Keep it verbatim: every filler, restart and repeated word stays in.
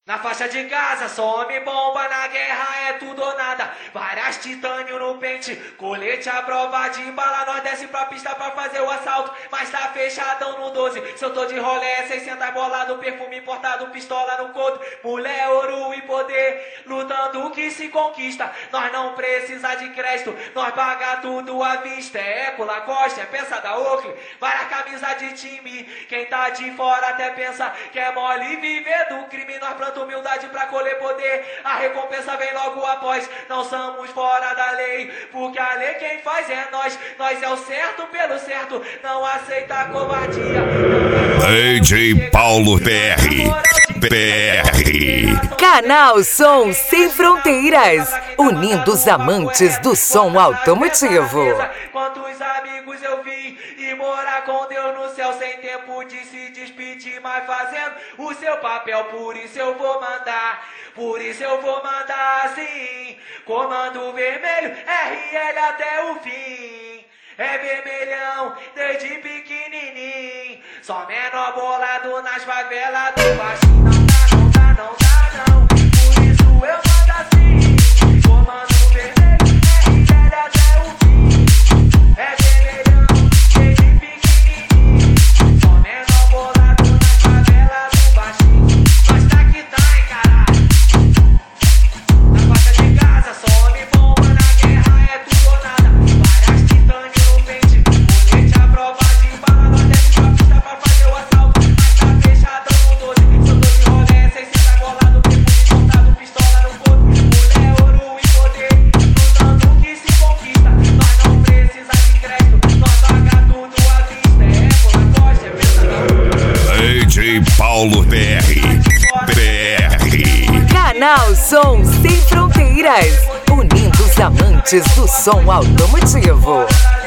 Na faixa de Gaza, só homem bomba, na guerra é tudo ou nada. Várias titânio no pente, colete à prova de bala. Nós desce pra pista pra fazer o assalto, mas tá fechadão no doze. Se eu tô de rolé, seiscentos bolado, perfume importado, pistola no couro. Mulher, ouro e poder, lutando que se conquista. Nós não precisa de crédito, nós paga tudo à vista. É Eco, Lacoste, é peça da Oakley, várias camisas de time. Quem tá de fora até pensa que é mole viver do crime. Nós plantamos humildade pra colher poder, a recompensa vem logo após. Não somos fora da lei, porque a lei quem faz é nós. Nós é o certo pelo certo, não aceita covardia. D J Paulo P R P R Canal Som Sem Fronteiras, unindo os amantes do som automotivo. Quantos amigos eu vi e morar com Deus no céu, sem tempo de se despedir, mas fazendo o seu papel. Por isso eu vou mandar, por isso eu vou mandar assim. Comando vermelho, R L até o fim. É vermelhão desde pequenininho, só menor bolado nas favelas do baixinho. Não dá, não dá, não dá, não. Por isso eu mando assim. Comando vermelho, R L até o fim. É vermelhão desde pequenininho, só menor bolado nas favelas do baixinho. Nós tá que tá, hein, caralho. Na faixa de Gaza, só homem bomba, na guerra é tudo ou nada. Várias titânio no pente, colete à prova de bala. Nós desce pra pista pra fazer o assalto, mas tá fechadão no doze. Se eu tô de rolé, seiscentos bolado, perfume importado, pistola no couro. Mulher, ouro e poder, lutando que se conquista. Nós não precisa de crédito, nós paga tudo à vista. É Eco, Lacoste, é peça da Oakley. D J Paulo P R P R Canal Som Sem Fronteiras, unindo os amantes do som automotivo.